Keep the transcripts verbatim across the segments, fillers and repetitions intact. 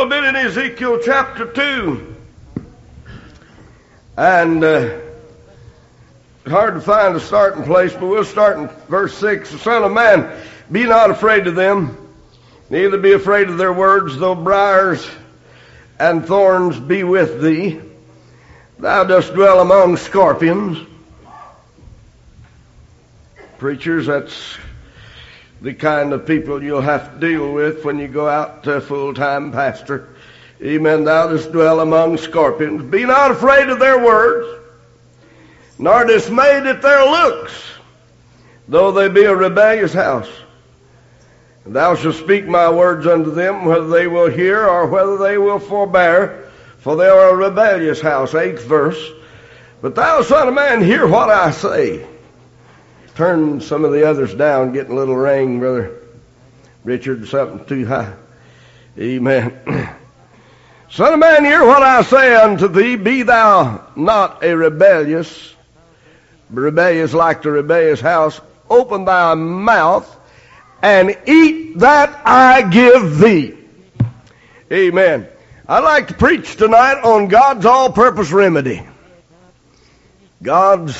little bit in Ezekiel chapter two. And uh, it's hard to find a starting place, but we'll start in verse six. The Son of Man, be not afraid of them, neither be afraid of their words, though briars and thorns be with thee. Thou dost dwell among scorpions. Preachers, that's the kind of people you'll have to deal with when you go out to full-time pastor. Amen. Thou dost dwell among scorpions. Be not afraid of their words, nor dismayed at their looks, though they be a rebellious house. And thou shalt speak my words unto them, whether they will hear or whether they will forbear, for they are a rebellious house. Eighth verse. But thou, Son of Man, hear what I say. Turn some of the others down, getting a little ring, Brother Richard, something too high. Amen. Son of man, hear what I say unto thee. Be thou not a rebellious, rebellious like the rebellious house. Open thy mouth and eat that I give thee. Amen. I'd like to preach tonight on God's all-purpose remedy. God's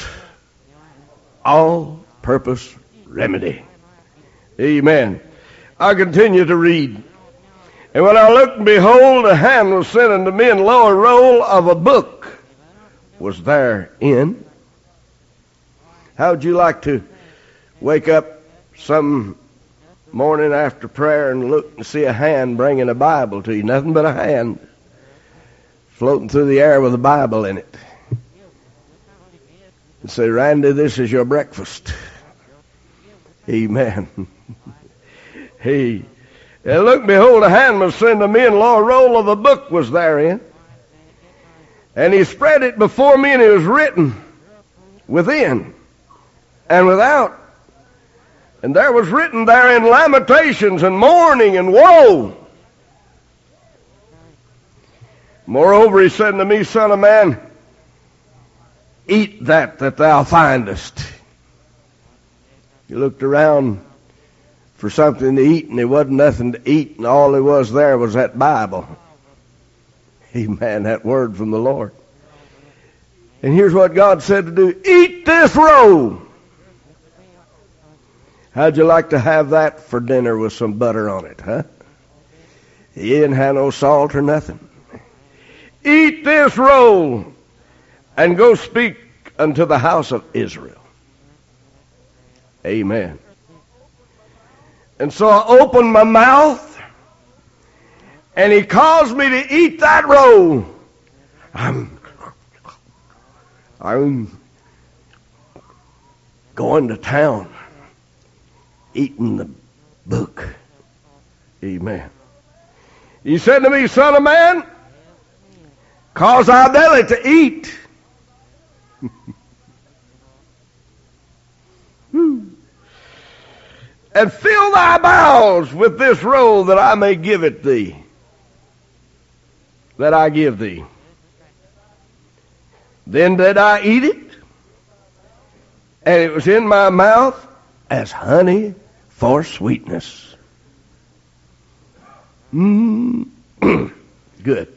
all-purpose remedy. Amen. I continue to read. And when I looked, and behold, a hand was sent unto me, and lo, a roll of a book was therein. How'd you like to wake up some morning after prayer and look and see a hand bringing a Bible to you? Nothing but a hand floating through the air with a Bible in it. And say, Randy, this is your breakfast. Amen. Hey. And look, behold, a hand was sent to me, and lo, a roll of a book was therein. And he spread it before me, and it was written within and without. And there was written therein lamentations and mourning and woe. Moreover, he said to me, Son of man, eat that that thou findest. He looked around for something to eat, and there wasn't nothing to eat, and all there was there was that Bible. Amen, that word from the Lord. And here's what God said to do. Eat this roll. How'd you like to have that for dinner with some butter on it, huh? You didn't have no salt or nothing. Eat this roll and go speak unto the house of Israel. Amen. And so I opened my mouth, and he caused me to eat that roll. I'm, I'm going to town, eating the book. Amen. He said to me, Son of man, cause thy belly to eat. And fill thy bowels with this roll, that I may give it thee. That I give thee. Then did I eat it, and it was in my mouth as honey for sweetness. Mm. Good.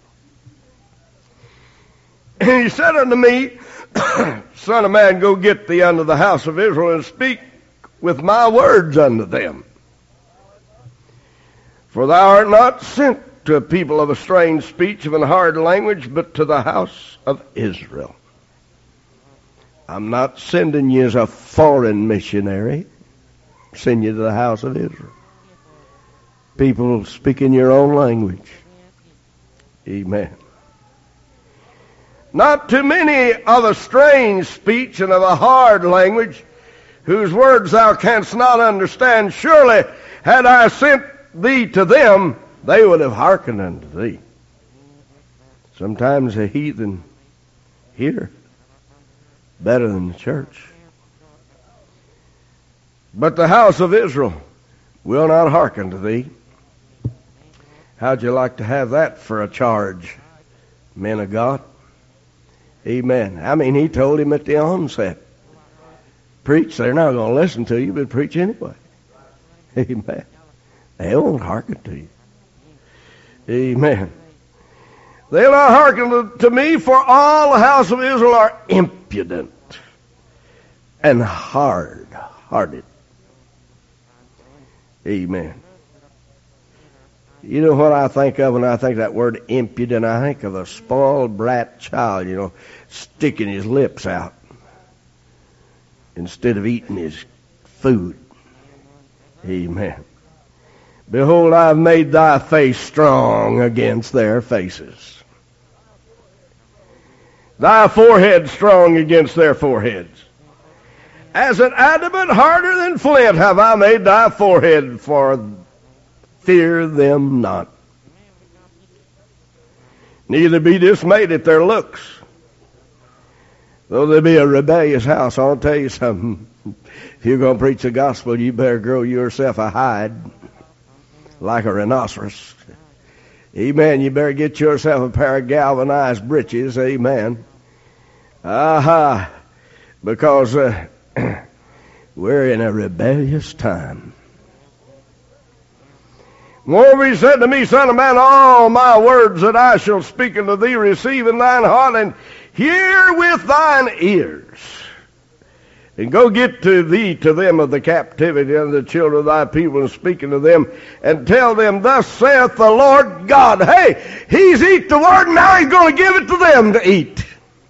And he said unto me, Son of man, go get thee unto the house of Israel, and speak with my words unto them. For thou art not sent to a people of a strange speech, of an hard language, but to the house of Israel. I'm not sending you as a foreign missionary. I'm sending you to the house of Israel. People speaking your own language. Amen. Not too many of a strange speech and of a hard language, whose words thou canst not understand. Surely, had I sent thee to them, they would have hearkened unto thee. Sometimes a heathen hear better than the church. But the house of Israel will not hearken to thee. How'd you like to have that for a charge, men of God? Amen. I mean, he told him at the onset, preach, they're not going to listen to you, but preach anyway. Amen. They won't hearken to you. Amen. They'll not hearken to me, for all the house of Israel are impudent and hard-hearted. Amen. You know what I think of when I think of that word impudent? I think of a spoiled brat child, you know, sticking his lips out instead of eating his food. Amen. Behold, I have made thy face strong against their faces, thy forehead strong against their foreheads. As an adamant harder than flint have I made thy forehead, for fear them not. Neither be dismayed at their looks, though they be a rebellious house. I'll tell you something. If you're going to preach the gospel, you better grow yourself a hide like a rhinoceros. Amen. You better get yourself a pair of galvanized breeches. Amen. Aha. Because uh, we're in a rebellious time. Moreover, he said to me, Son of man, all my words that I shall speak unto thee receive in thine heart, and hear with thine ears. And go get to thee to them of the captivity and the children of thy people, and speaking to them, and tell them, Thus saith the Lord God. Hey, he's eat the word, now he's going to give it to them to eat.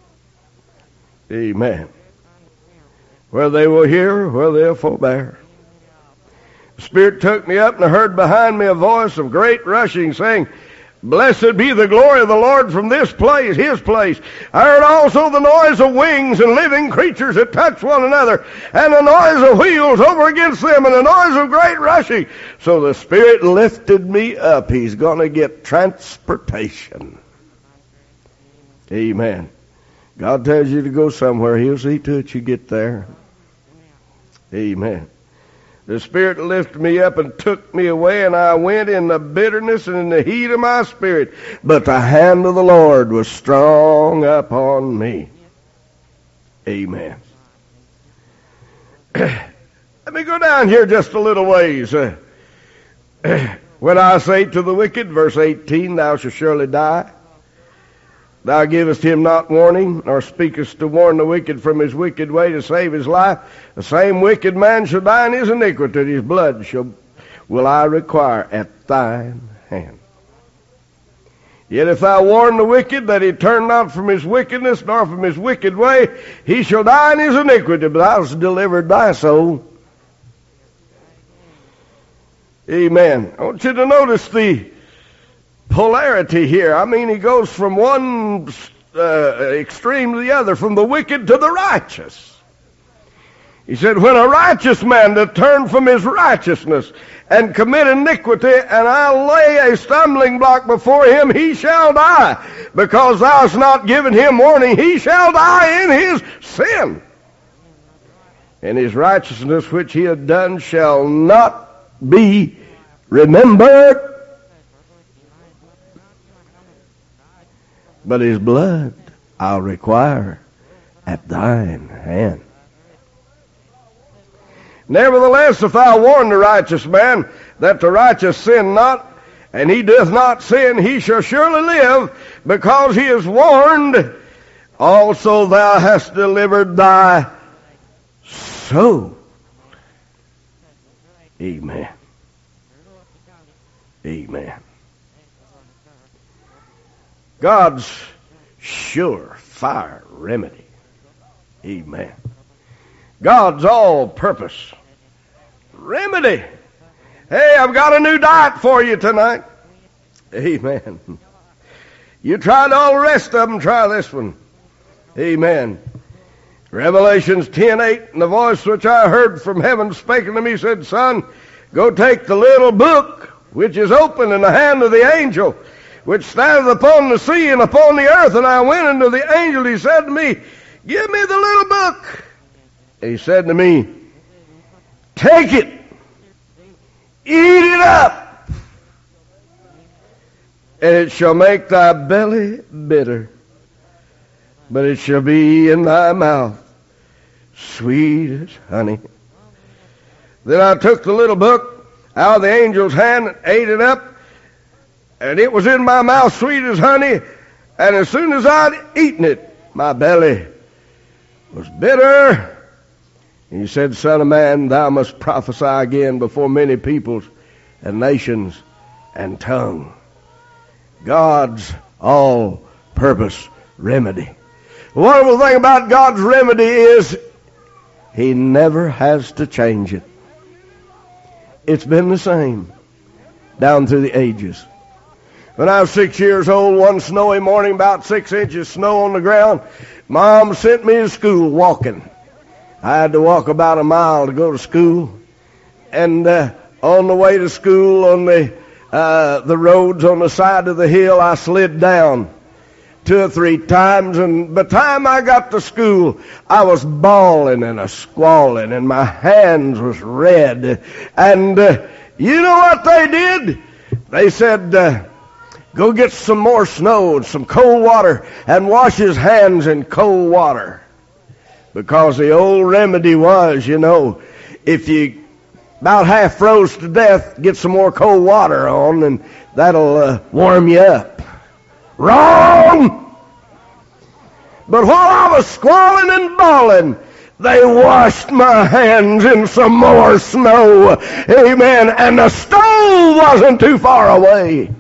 Amen. Where they will hear, where they'll forbear. The Spirit took me up, and I heard behind me a voice of great rushing, saying, Blessed be the glory of the Lord from this place, his place. I heard also the noise of wings and living creatures that touch one another, and the noise of wheels over against them, and the noise of great rushing. So the Spirit lifted me up. He's going to get transportation. Amen. God tells you to go somewhere, he'll see to it you get there. Amen. The Spirit lifted me up and took me away, and I went in the bitterness and in the heat of my spirit. But the hand of the Lord was strong upon me. Amen. Let me go down here just a little ways. Uh, when I say to the wicked, verse eighteen, Thou shalt surely die. Thou givest him not warning, nor speakest to warn the wicked from his wicked way to save his life. The same wicked man shall die in his iniquity. His blood shall will I require at thine hand. Yet if thou warn the wicked that he turn not from his wickedness, nor from his wicked way, he shall die in his iniquity, but thou hast delivered thy soul. Amen. I want you to notice the polarity here. I mean, he goes from one uh, extreme to the other, from the wicked to the righteous. He said, when a righteous man that turned from his righteousness and commit iniquity, and I lay a stumbling block before him, he shall die. Because thou hast not given him warning, he shall die in his sin. And his righteousness which he had done shall not be remembered. But his blood I'll require at thine hand. Nevertheless, if thou warn the righteous man that the righteous sin not, and he doth not sin, he shall surely live, because he is warned. Also thou hast delivered thy soul. Amen. Amen. God's sure fire remedy. Amen. God's all-purpose remedy. Hey, I've got a new diet for you tonight. Amen. You tried all the rest of them, try this one. Amen. Revelations ten eight, and the voice which I heard from heaven spake unto me said, Son, go take the little book which is open in the hand of the angel which standeth upon the sea and upon the earth. And I went unto the angel. He said to me, Give me the little book. He said to me, Take it, eat it up, and it shall make thy belly bitter, but it shall be in thy mouth sweet as honey. Then I took the little book out of the angel's hand and ate it up, and it was in my mouth sweet as honey, and as soon as I'd eaten it, my belly was bitter. And he said, Son of man, thou must prophesy again before many peoples and nations and tongue. God's all-purpose remedy. The wonderful thing about God's remedy is He never has to change it. It's been the same down through the ages. When I was six years old, one snowy morning, about six inches snow on the ground, Mom sent me to school walking. I had to walk about a mile to go to school. And uh, on the way to school, on the uh, the roads on the side of the hill, I slid down two or three times. And by the time I got to school, I was bawling and a squalling, and my hands was red. And uh, you know what they did? They said, uh, go get some more snow and some cold water and wash his hands in cold water. Because the old remedy was, you know, if you about half froze to death, get some more cold water on, and that'll uh, warm you up. Wrong! But while I was squalling and bawling, they washed my hands in some more snow. Amen. And the stove wasn't too far away.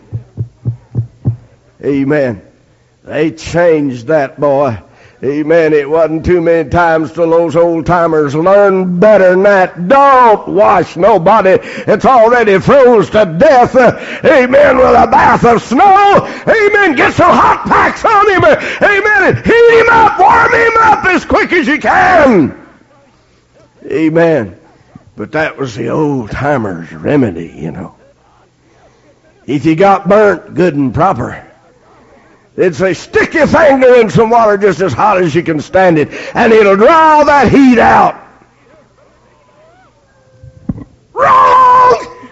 Amen. They changed that, boy. Amen. It wasn't too many times till those old-timers learned better than that. Don't wash nobody that's already froze to death. Uh, amen. With a bath of snow. Amen. Get some hot packs on him. Amen. And heat him up. Warm him up as quick as you can. Amen. But that was the old-timers' remedy, you know. If you got burnt good and proper, they'd say, stick your finger in some water just as hot as you can stand it, and it'll draw that heat out. Wrong!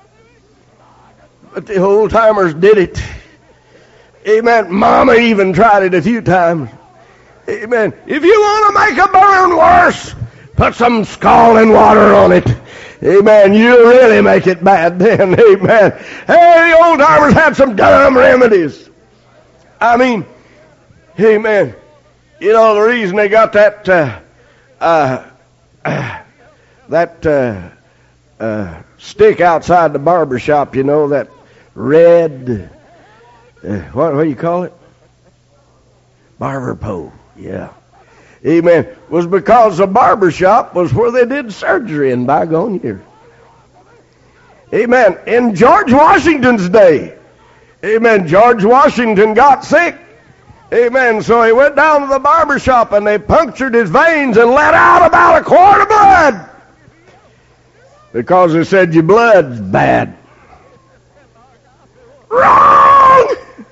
But the old-timers did it. Amen. Mama even tried it a few times. Amen. If you want to make a burn worse, put some scalding water on it. Amen. You really make it bad then. Amen. Hey, the old-timers had some dumb remedies. I mean, amen. You know, the reason they got that, uh, uh, uh, that uh, uh, stick outside the barber shop, you know, that red, uh, what, what do you call it? Barber pole, yeah. Amen. Was because the barber shop was where they did surgery in bygone years. Amen. In George Washington's day, amen, George Washington got sick. Amen. So he went down to the barber shop and they punctured his veins and let out about a quart of blood. Because they said your blood's bad. Wrong!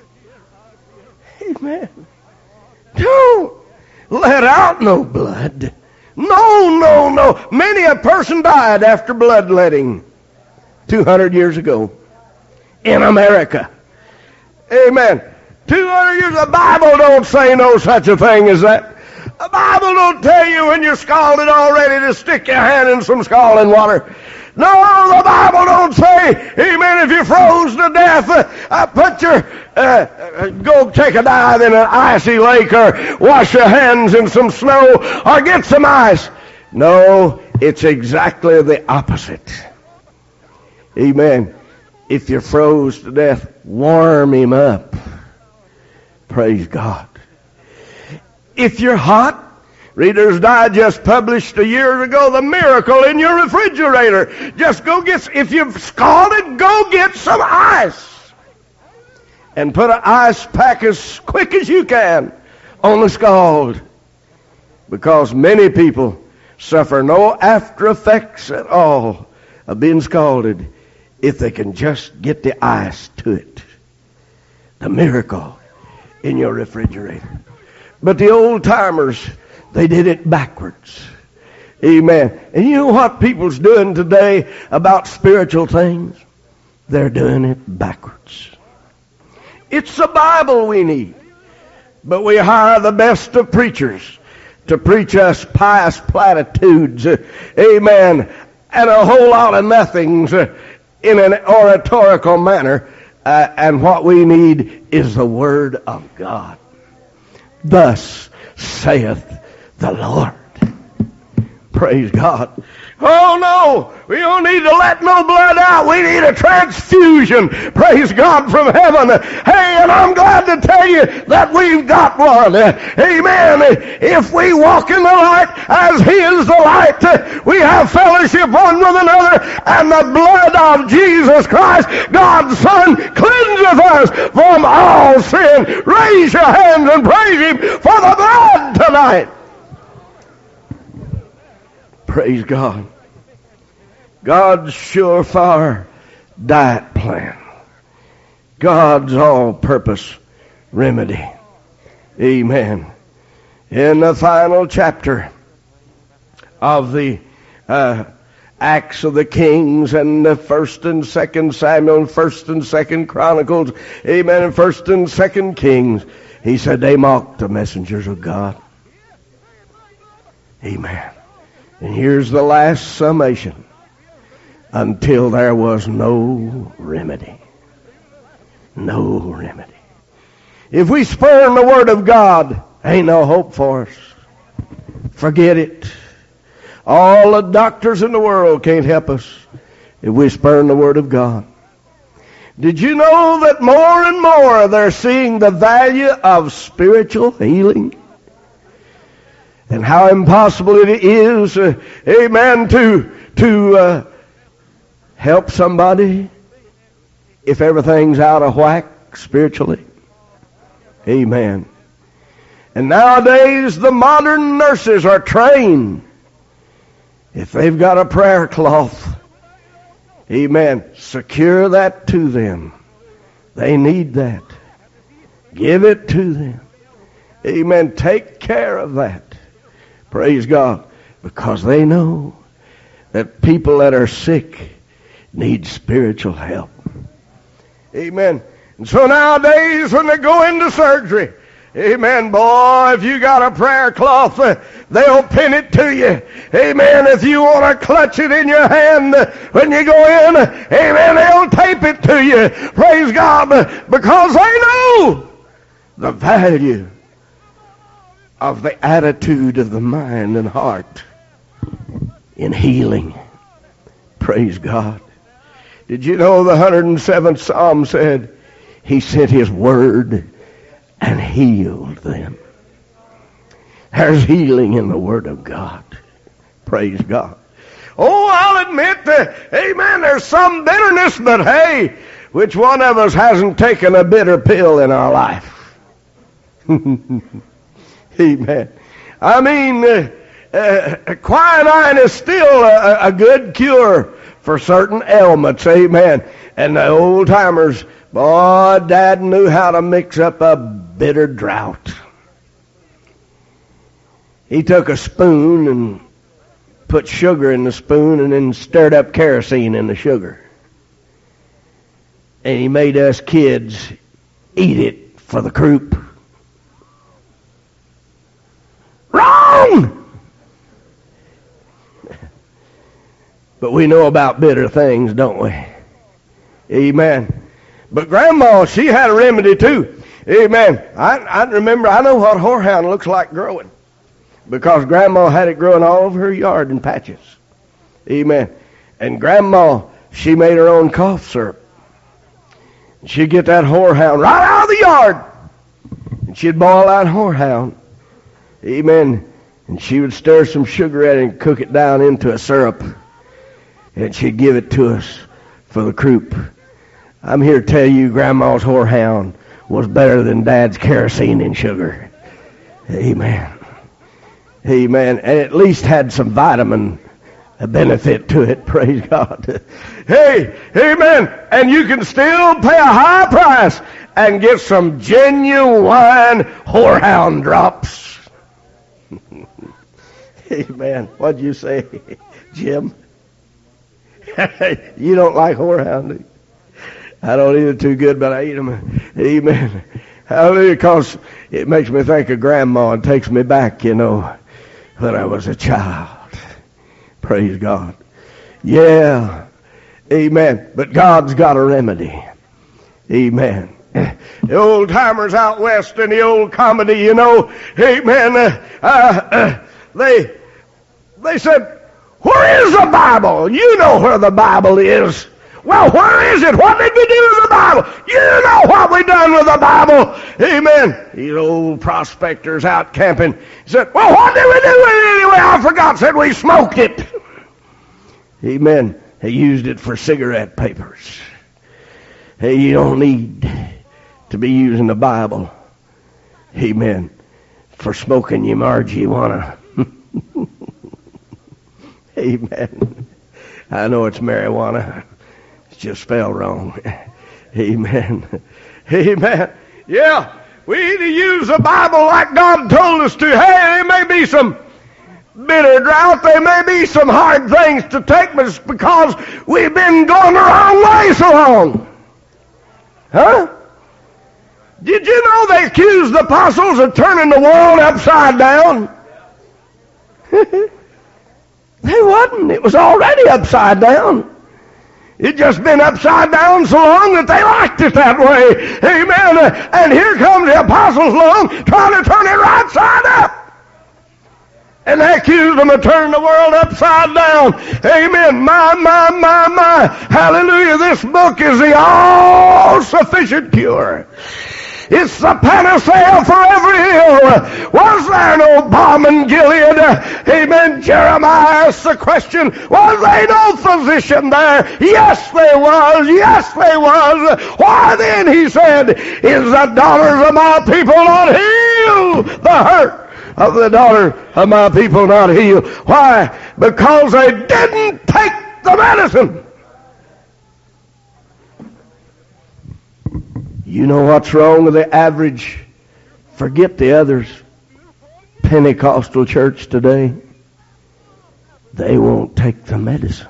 Amen. Don't let out no blood. No, no, no. Many a person died after bloodletting two hundred years ago in America. Amen. two hundred years, the Bible don't say no such a thing as that. The Bible don't tell you when you're scalded already to stick your hand in some scalding water. No, the Bible don't say, amen, if you're froze to death, uh, uh, put your, uh, uh, go take a dive in an icy lake or wash your hands in some snow or get some ice. No, it's exactly the opposite. Amen. If you're froze to death, warm him up. Praise God. If you're hot, Reader's Digest published a year ago the miracle in your refrigerator. Just go get, if you've scalded, go get some ice. And put an ice pack as quick as you can on the scald. Because many people suffer no after effects at all of being scalded if they can just get the ice to it. The miracle in your refrigerator. But the old-timers, they did it backwards. Amen. And you know what people's doing today about spiritual things? They're doing it backwards. It's the Bible we need. But we hire the best of preachers to preach us pious platitudes. Amen. And a whole lot of nothings in an oratorical manner. Uh, and what we need is the Word of God. Thus saith the Lord. Praise God. Oh no, we don't need to let no blood out. We need a transfusion. Praise God from heaven. Hey, and I'm glad to tell you that we've got one. Amen. If we walk in the light as He is the light, we have fellowship one with another, and the blood of Jesus Christ, God's Son, cleanseth us from all sin. Raise your hands and praise Him for the blood tonight. Praise God. God's surefire diet plan. God's all-purpose remedy. Amen. In the final chapter of the uh, Acts of the Kings and the First and Second Samuel and First and Second Chronicles, amen, and First and Second Kings, he said they mocked the messengers of God. Amen. And here's the last summation. Until there was no remedy. No remedy. If we spurn the Word of God, ain't no hope for us. Forget it. All the doctors in the world can't help us if we spurn the Word of God. Did you know that more and more they're seeing the value of spiritual healing? And how impossible it is, uh, amen, to, to uh, help somebody if everything's out of whack spiritually. Amen. And nowadays the modern nurses are trained. If they've got a prayer cloth, amen, secure that to them. They need that. Give it to them. Amen. Take care of that. Praise God. Because they know that people that are sick need spiritual help. Amen. And so nowadays when they go into surgery, amen, boy, if you got a prayer cloth, uh, they'll pin it to you. Amen. If you want to clutch it in your hand uh, when you go in, uh, amen, they'll tape it to you. Praise God. Uh, because they know the value of the attitude of the mind and heart in healing. Praise God. Did you know the one hundred seventh Psalm said He sent His word and healed them? There's healing in the Word of God. Praise God. Oh, I'll admit that, amen, there's some bitterness, but hey, which one of us hasn't taken a bitter pill in our life? Amen. I mean, uh, uh, quinine is still a, a good cure for certain ailments. Amen. And the old timers, boy, Dad knew how to mix up a bitter drought. He took a spoon and put sugar in the spoon and then stirred up kerosene in the sugar. And he made us kids eat it for the croup. Wrong! But we know about bitter things, don't we? Amen. But Grandma, she had a remedy too. Amen. I, I remember, I know what horehound looks like growing. Because Grandma had it growing all over her yard in patches. Amen. And Grandma, she made her own cough syrup. She'd get that horehound right out of the yard. And she'd boil that horehound. Amen. And she would stir some sugar in it and cook it down into a syrup. And she'd give it to us for the croup. I'm here to tell you, Grandma's horehound was better than Dad's kerosene and sugar. Amen. Amen. And at least had some vitamin benefit to it. Praise God. Hey, amen. And you can still pay a high price and get some genuine horehound drops. Amen. What'd you say, Jim? You don't like horehound, do you? I don't eat it too good, but I eat them. Amen. Hallelujah, because it makes me think of Grandma and takes me back, you know, when I was a child. Praise God. Yeah. Amen. But God's got a remedy. Amen. The old timers out west in the old comedy, you know, amen, uh, uh, they, they said, where is the Bible? You know where the Bible is. Well, where is it? What did we do with the Bible? You know what we done with the Bible. Amen. These old prospectors out camping said, well, what did we do with it anyway? I forgot, said we smoked it. Amen. They used it for cigarette papers. Hey, you don't need to be using the Bible, amen, for smoking your marijuana. Amen. I know it's marijuana. It's just spelled wrong. Amen. Amen. Yeah, we need to use the Bible like God told us to. Hey, there may be some bitter drought. There may be some hard things to take, but it's because we've been going the wrong way so long. Huh? Did you know they accused the apostles of turning the world upside down? They wasn't. It was already upside down. It just been upside down so long that they liked it that way. Amen. And here comes the apostles along trying to turn it right side up. And they accused them of turning the world upside down. Amen. My, my, my, my. Hallelujah. This book is the all-sufficient cure. It's the panacea for every ill. Was there no balm in Gilead? Amen. Jeremiah asked the question, was there no physician there? Yes, there was. Yes, there was. Why then, he said, is the daughters of my people not healed? The hurt of the daughter of my people not healed. Why? Because they didn't take the medicine. You know what's wrong with the average, forget the others, Pentecostal church today? They won't take the medicine.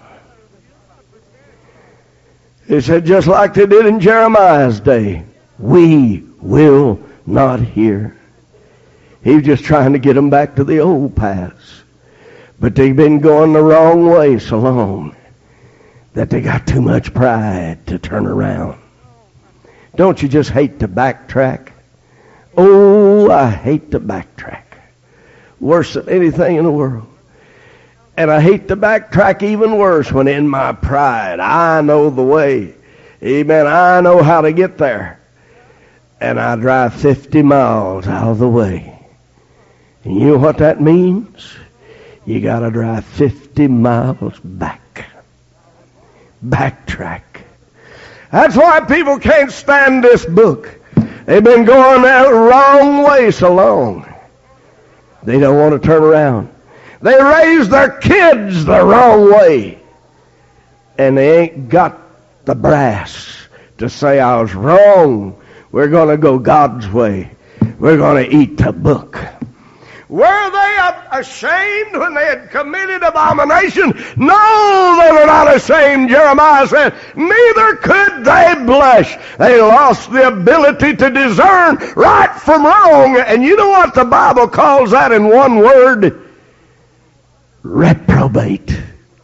They said just like they did in Jeremiah's day, we will not hear. He was just trying to get them back to the old paths. But they've been going the wrong way so long that they got too much pride to turn around. Don't you just hate to backtrack? Oh, I hate to backtrack. Worse than anything in the world. And I hate to backtrack even worse when in my pride I know the way. Amen. I know how to get there. And I drive fifty miles out of the way. And you know what that means? You got to drive fifty miles back. Backtrack. That's why people can't stand this book. They've been going that wrong way so long. They don't want to turn around. They raise their kids the wrong way. And they ain't got the brass to say I was wrong. We're going to go God's way. We're going to eat the book. Were they ashamed when they had committed abomination? No, they were not ashamed. Jeremiah said, neither could they blush. They lost the ability to discern right from wrong. And you know what the Bible calls that in one word? Reprobate.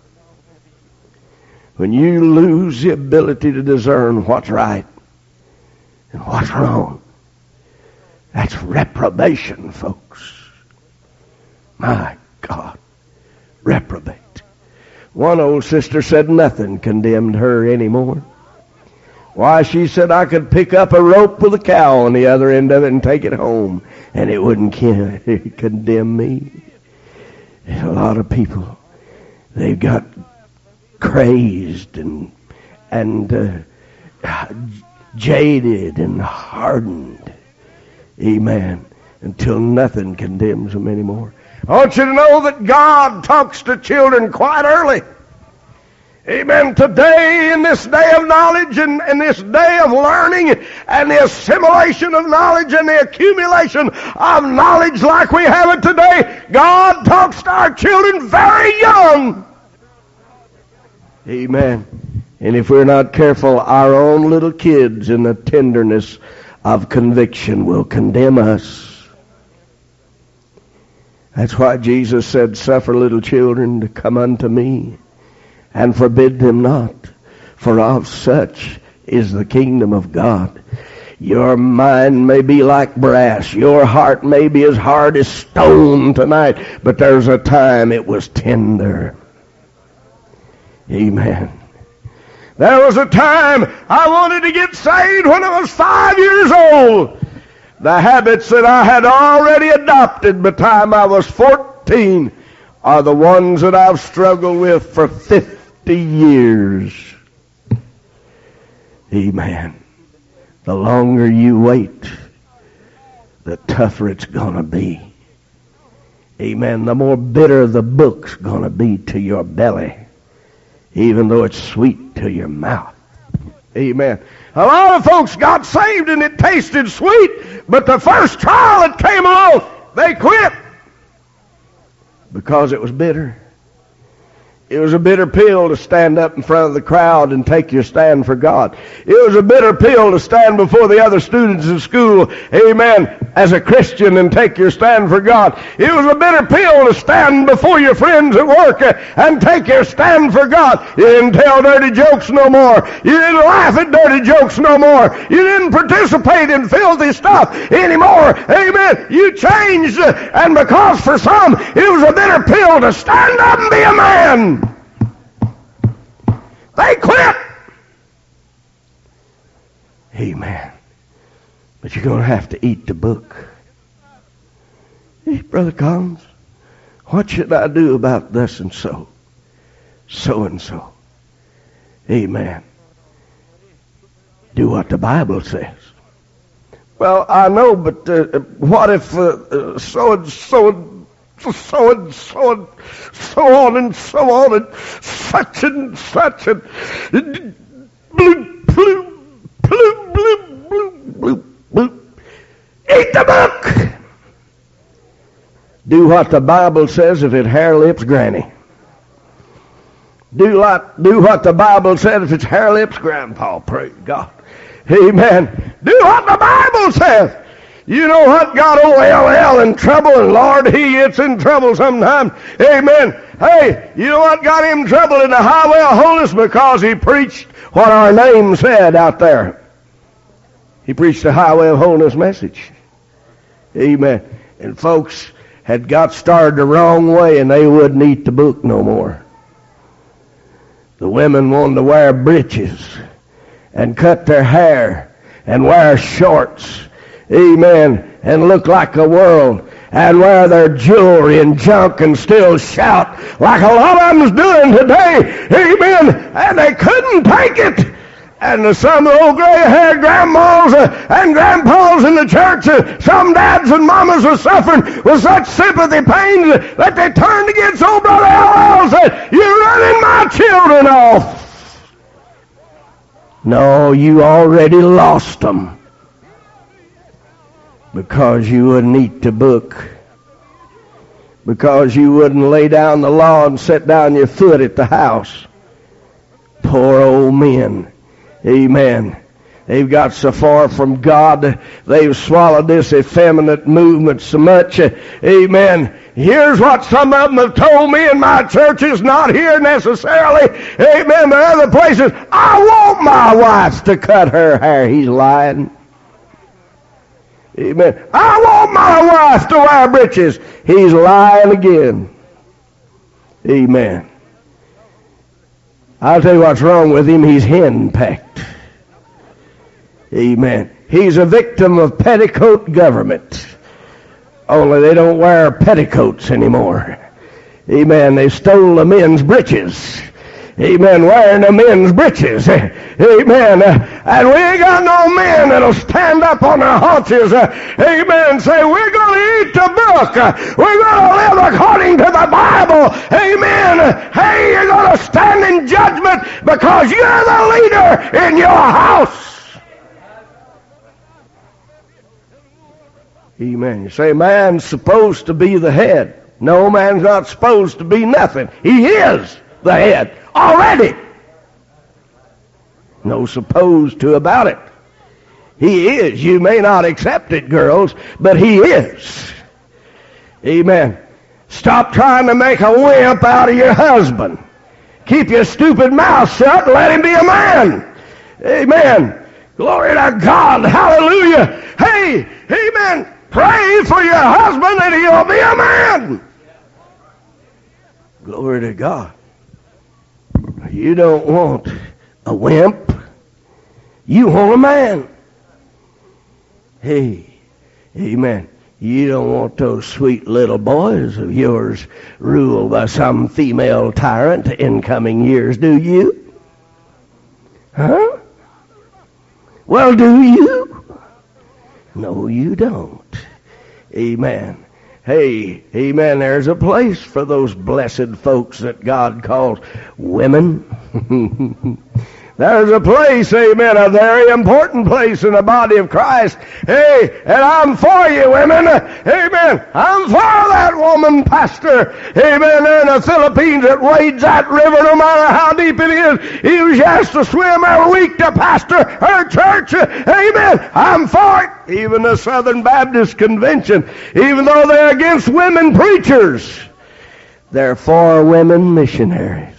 When you lose the ability to discern what's right and what's wrong, that's reprobation, folks. My God, reprobate. One old sister said nothing condemned her anymore. Why, she said I could pick up a rope with a cow on the other end of it and take it home, and it wouldn't condemn me. There's a lot of people, they've got crazed and and uh, jaded and hardened. Amen. Until nothing condemns them anymore. I want you to know that God talks to children quite early. Amen. Today, in this day of knowledge and, and this day of learning and the assimilation of knowledge and the accumulation of knowledge like we have it today, God talks to our children very young. Amen. And if we're not careful, our own little kids in the tenderness of conviction will condemn us. That's why Jesus said, suffer little children to come unto me, and forbid them not, for of such is the kingdom of God. Your mind may be like brass. Your heart may be as hard as stone tonight, but there's a time it was tender. Amen. There was a time I wanted to get saved when I was five years old. The habits that I had already adopted by the time I was fourteen are the ones that I've struggled with for fifty years. Amen. The longer you wait, the tougher it's going to be. Amen. The more bitter the book's going to be to your belly, even though it's sweet to your mouth. Amen. A lot of folks got saved and it tasted sweet, but the first trial that came along, they quit because it was bitter. It was a bitter pill to stand up in front of the crowd and take your stand for God. It was a bitter pill to stand before the other students in school, amen, as a Christian and take your stand for God. It was a bitter pill to stand before your friends at work and take your stand for God. You didn't tell dirty jokes no more. You didn't laugh at dirty jokes no more. You didn't participate in filthy stuff anymore. Amen. You changed, and because for some it was a bitter pill to stand up and be a man, they quit. Amen. But you're going to have to eat the book. Hey, Brother Collins, what should I do about this and so? So and so. Amen. Do what the Bible says. Well, I know, but uh, what if uh, uh, so and so so and so and so on and so on and such and such and bloop, bloop, bloop, bloop, bloop, bloop, bloop. Eat the book. Do what the Bible says if it hair lips granny. Do like, do what the Bible says if it's hair lips grandpa. Praise God. Amen. Do what the Bible says. You know what got old L L in trouble, and Lord, he gets in trouble sometimes. Amen. Hey, you know what got him in trouble in the highway of holiness? Because he preached what our name said out there. He preached the highway of holiness message. Amen. And folks had got started the wrong way, and they wouldn't eat the book no more. The women wanted to wear breeches and cut their hair and wear shorts. Amen. And look like the world and wear their jewelry and junk and still shout like a lot of them's doing today. Amen. And they couldn't take it. And some of the old gray-haired grandmas and grandpas in the church, some dads and mamas are suffering with such sympathy pains that they turned against old Brother L L and said, "You're running my children off." No, you already lost them. Because you wouldn't eat the book. Because you wouldn't lay down the law and set down your foot at the house. Poor old men. Amen. They've got so far from God, they've swallowed this effeminate movement so much. Amen. Here's what some of them have told me in my churches, not here necessarily. Amen. But other places. I want my wife to cut her hair. He's lying. Amen. I want my wife to wear breeches. He's lying again. Amen. I'll tell you what's wrong with him. He's henpecked. Amen. He's a victim of petticoat government. Only they don't wear petticoats anymore. Amen. They stole the men's breeches. Amen. Wearing the men's breeches. Amen. Uh, and we ain't got no men that'll stand up on their haunches. Uh, amen. And say, we're going to eat the book. Uh, we're going to live according to the Bible. Amen. Uh, hey, you're going to stand in judgment because you're the leader in your house. Amen. You say, man's supposed to be the head. No, man's not supposed to be nothing. He is the head already. No supposed to about it. He is. You may not accept it, girls, but he is. Amen. Stop trying to make a wimp out of your husband. Keep your stupid mouth shut and let him be a man. Amen. Glory to God. Hallelujah. Hey, amen. Pray for your husband and he'll be a man. Glory to God. You don't want a wimp. You want a man. Hey, amen. You don't want those sweet little boys of yours ruled by some female tyrant in coming years, do you? Huh? Well, do you? No, you don't. Amen. Hey, amen, there's a place for those blessed folks that God calls women. There's a place, amen, a very important place in the body of Christ. Hey, and I'm for you, women. Amen. I'm for that woman, pastor. Amen. There in the Philippines that wades that river no matter how deep it is. Even she has to swim every week to pastor her church. Amen. I'm for it. Even the Southern Baptist Convention, even though they're against women preachers, they're for women missionaries.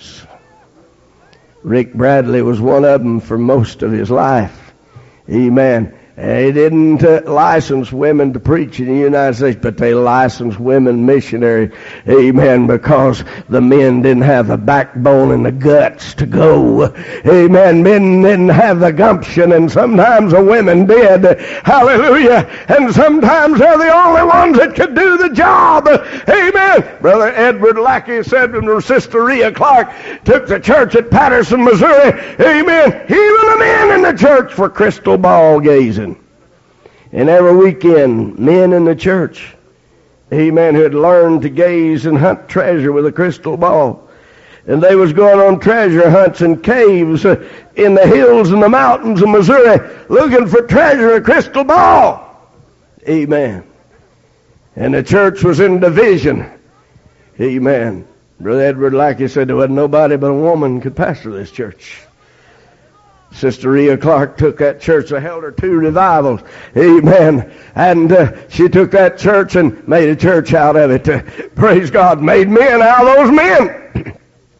Rick Bradley was one of them for most of his life. Amen. They didn't uh, license women to preach in the United States, but they licensed women missionaries. Amen. Because the men didn't have the backbone and the guts to go. Amen. Men didn't have the gumption, and sometimes the women did. Hallelujah. And sometimes they're the only ones that could do the job. Amen. Brother Edward Lackey said when Sister Rhea Clark took the church at Patterson, Missouri, amen, even the men in the church were crystal ball gazing. And every weekend, men in the church, amen, who had learned to gaze and hunt treasure with a crystal ball. And they was going on treasure hunts in caves uh, in the hills and the mountains of Missouri looking for treasure, a crystal ball. Amen. And the church was in division. Amen. Brother Edward Lackey said there wasn't nobody but a woman could pastor this church. Sister Rhea Clark took that church. I held her two revivals. Amen. And uh, she took that church and made a church out of it. Uh, praise God. Made men out of those men.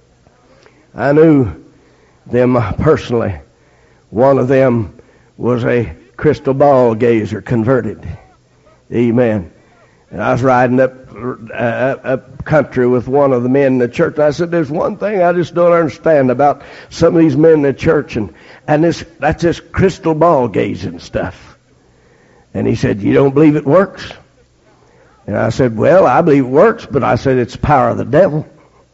I knew them personally. One of them was a crystal ball gazer converted. Amen. And I was riding up uh, up country with one of the men in the church. And I said, there's one thing I just don't understand about some of these men in the church, and, and this that's this crystal ball gazing stuff. And he said, you don't believe it works? And I said, well, I believe it works, but I said, it's the power of the devil.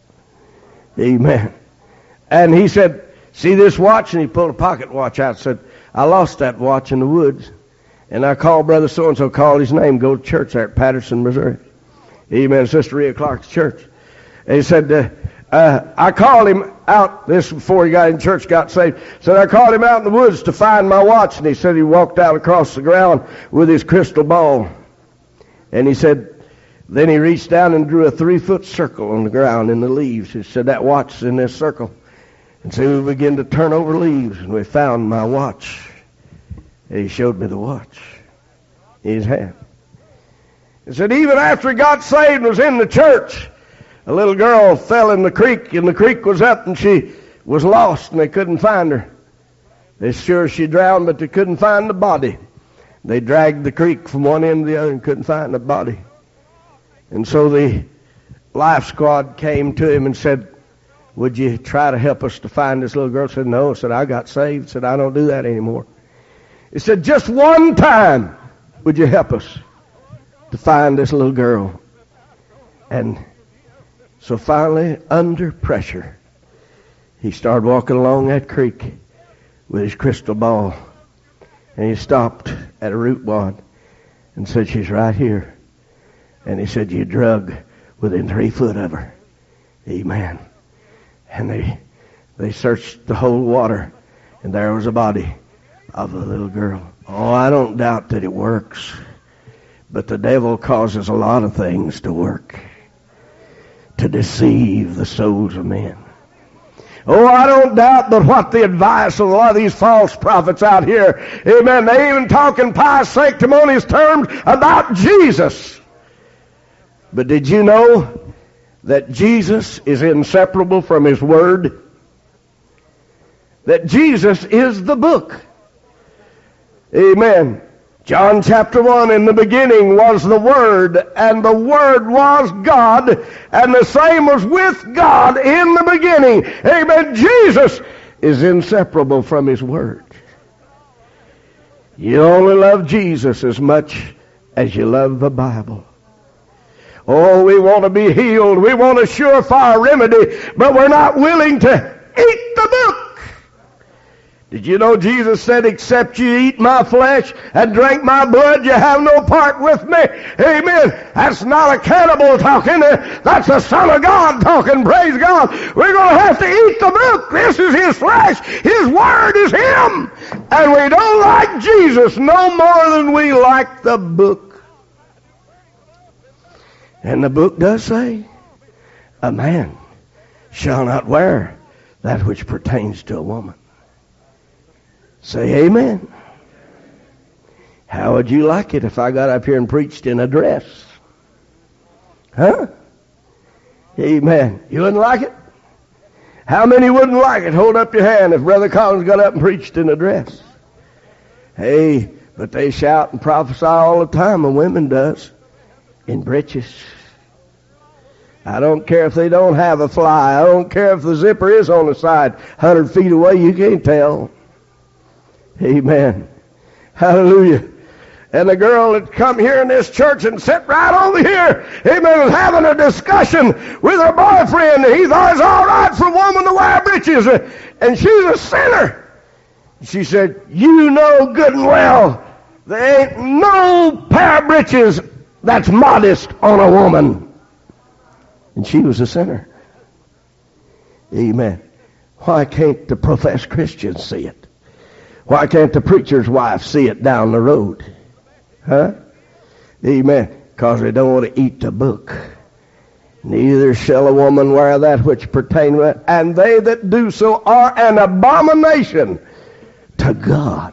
Amen. And he said, see this watch? And he pulled a pocket watch out and said, I lost that watch in the woods. And I called Brother So-and-so, called his name, go to church there at Patterson, Missouri. Amen. Sister Rhea Clark's church. And he said, uh, uh, I called him out, this before he got in church, got saved. Said, I called him out in the woods to find my watch. And he said he walked out across the ground with his crystal ball. And he said, then he reached down and drew a three-foot circle on the ground in the leaves. He said, that watch is in this circle. And so we began to turn over leaves, and we found my watch. And he showed me the watch in his hand. He said, even after he got saved and was in the church, a little girl fell in the creek, and the creek was up, and she was lost, and they couldn't find her. They're sure she drowned, but they couldn't find the body. They dragged the creek from one end to the other and couldn't find the body. And so the life squad came to him and said, would you try to help us to find this little girl? He said, no. He said, I got saved. He said, I don't do that anymore. He said, just one time, would you help us to find this little girl? And so finally, under pressure, he started walking along that creek with his crystal ball. And he stopped at a root wad and said, she's right here. And he said, you drug within three foot of her. Amen. And they they searched the whole water, and there was a body of a little girl. Oh, I don't doubt that it works, but the devil causes a lot of things to work to deceive the souls of men. Oh, I don't doubt but what the advice of a lot of these false prophets out here, amen, they even talk in pious sanctimonious terms about Jesus. But did you know that Jesus is inseparable from his word? that Jesus is the book. Amen. John chapter one, in the beginning was the Word, and the Word was God, and the same was with God in the beginning. Amen. Jesus is inseparable from His Word. You only love Jesus as much as you love the Bible. Oh, we want to be healed. We want a surefire remedy, but we're not willing to eat the book. Did you know Jesus said, except you eat my flesh and drink my blood, you have no part with me? Amen. That's not a cannibal talking. That's the Son of God talking. Praise God. We're going to have to eat the book. This is His flesh. His Word is Him. And we don't like Jesus no more than we like the book. And the book does say, a man shall not wear that which pertains to a woman. Say amen. How would you like it if I got up here and preached in a dress? Huh? Amen. You wouldn't like it? How many wouldn't like it? Hold up your hand if Brother Collins got up and preached in a dress. Hey, but they shout and prophesy all the time, and women does, in breeches. I don't care if they don't have a fly. I don't care if the zipper is on the side. one hundred feet away, you can't tell. Amen. Hallelujah. And the girl had come here in this church and sat right over here, amen, was having a discussion with her boyfriend. He thought it's all right for a woman to wear breeches, and she's a sinner. She said, you know good and well there ain't no pair of breeches that's modest on a woman. And she was a sinner. Amen. Why can't the professed Christians see it? Why can't the preacher's wife see it down the road? Huh? Amen. Because they don't want to eat the book. Neither shall a woman wear that which pertaineth, and they that do so are an abomination to God.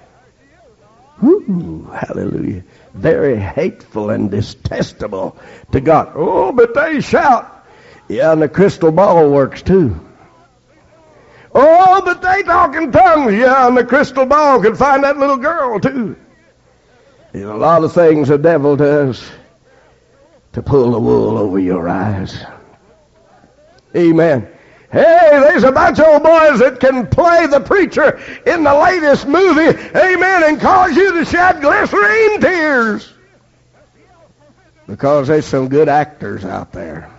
Woo, hallelujah. Very hateful and detestable to God. Oh, but they shout. Yeah, and the crystal ball works too. Oh, but they talk in tongues. Yeah, and the crystal ball can find that little girl too. There's a lot of things the devil does to pull the wool over your eyes. Amen. Hey, there's a bunch of old boys that can play the preacher in the latest movie, amen, and cause you to shed glycerine tears. Because there's some good actors out there.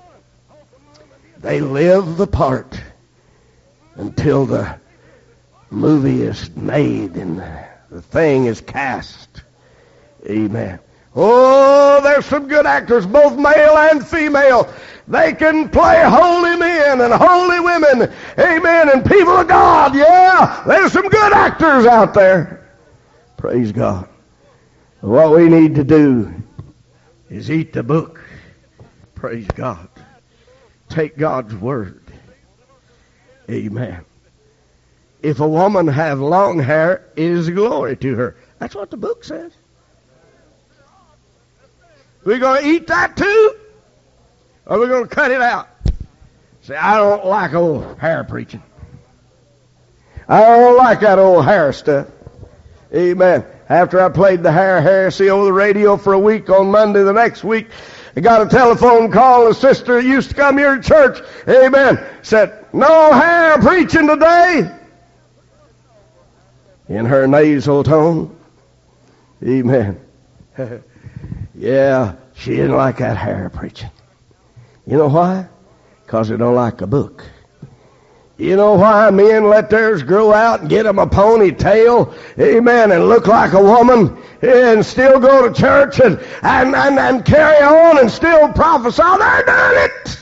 They live the part until the movie is made and the thing is cast. Amen. Oh, there's some good actors, both male and female. They can play holy men and holy women. Amen. And people of God, yeah, there's some good actors out there. Praise God. What we need to do is eat the book. Praise God. Take God's word. Amen. If a woman have long hair, it is a glory to her. That's what the book says. We're going to eat that too? Or we're going to cut it out? See, I don't like old hair preaching. I don't like that old hair stuff. Amen. After I played the hair heresy over the radio for a week, on Monday the next week, I got a telephone call. A sister who used to come here to church, amen, said, no hair preaching today. In her nasal tone. Amen. Yeah, she didn't like that hair preaching. You know why? Because they don't like a book. You know why men let theirs grow out and get them a ponytail, amen, and look like a woman, and still go to church and, and, and, and carry on and still prophesy? They're doing it.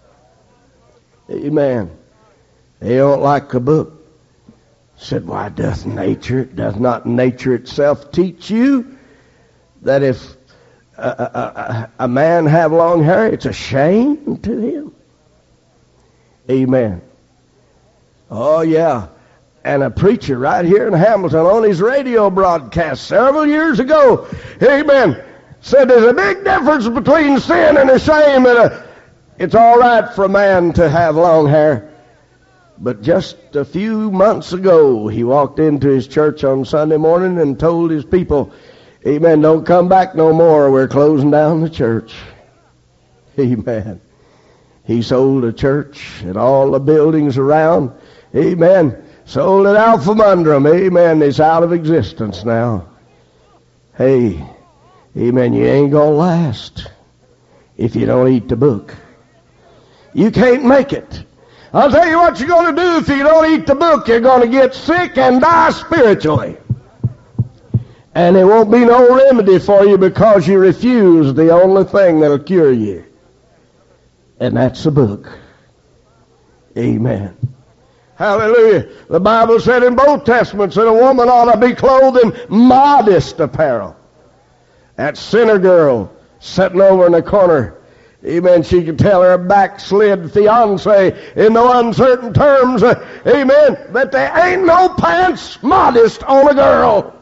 Amen. They don't like a book. Said, why doth nature, doth not nature itself teach you that if a, a, a, a man have long hair, it's a shame to him? Amen. Oh, yeah. And a preacher right here in Hamilton on his radio broadcast several years ago, amen, said there's a big difference between sin and a shame. And a, it's all right for a man to have long hair, But just a few months ago, he walked into his church on Sunday morning and told his people, amen, don't come back no more. We're closing down the church. Amen. He sold the church and all the buildings around. Amen. Sold it out from under him. Amen. It's out of existence now. Hey, amen, you ain't gonna last if you don't eat the book. You can't make it. I'll tell you what you're going to do if you don't eat the book. You're going to get sick and die spiritually. And there won't be no remedy for you because you refuse the only thing that'll cure you. And that's the book. Amen. Hallelujah. The Bible said in both Testaments that a woman ought to be clothed in modest apparel. That sinner girl sitting over in the corner, amen, she could tell her backslid fiance in no uncertain terms, uh, amen, that there ain't no pants modest on a girl.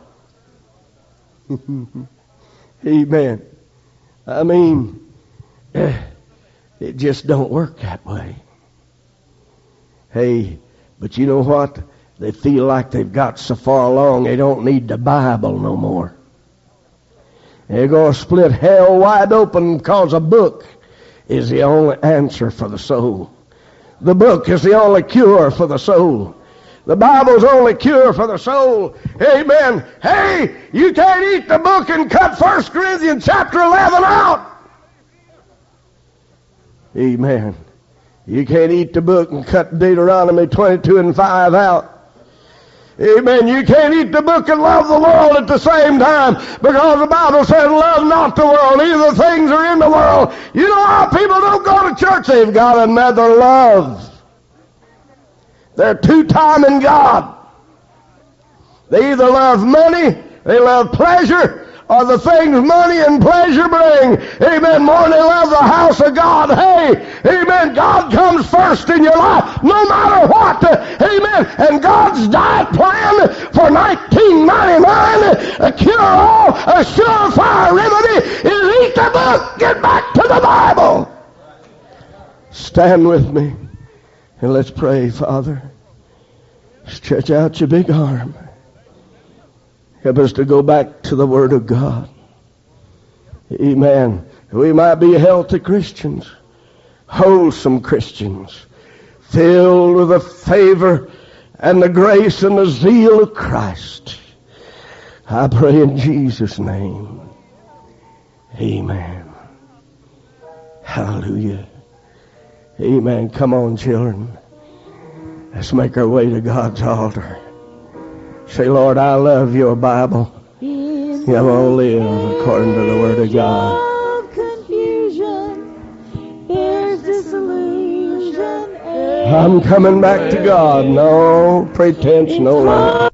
Amen. I mean, it just don't work that way. Hey, but you know what? They feel like they've got so far along they don't need the Bible no more. They're going to split hell wide open because a book is the only answer for the soul. The book is the only cure for the soul. The Bible's only cure for the soul. Amen. Hey, you can't eat the book and cut First Corinthians chapter eleven out. Amen. You can't eat the book and cut Deuteronomy twenty-two and five out. Amen. You can't eat the book and love the world at the same time, because the Bible says, love not the world, neither things are in the world. You know how people don't go to church? They've got another love. They're two-timing God. They either love money, they love pleasure, or the things money and pleasure bring. Amen. More than they love the house of God. Hey, amen, God comes first in your life, no matter what. Amen. And God's diet plan for nineteen ninety-nine, a cure-all, a surefire remedy, is eat the book, get back to the Bible. Stand with me and let's pray. Father, stretch out your big arm. Help us to go back to the Word of God. Amen. We might be healthy Christians, wholesome Christians, filled with the favor and the grace and the zeal of Christ. I pray in Jesus' name. Amen. Hallelujah. Amen. Come on, children. Let's make our way to God's altar. Say, Lord, I love your Bible. I'm going to live according to the Word of God. Confusion, there's disillusion. I'm coming back to God. No pretense, no lie.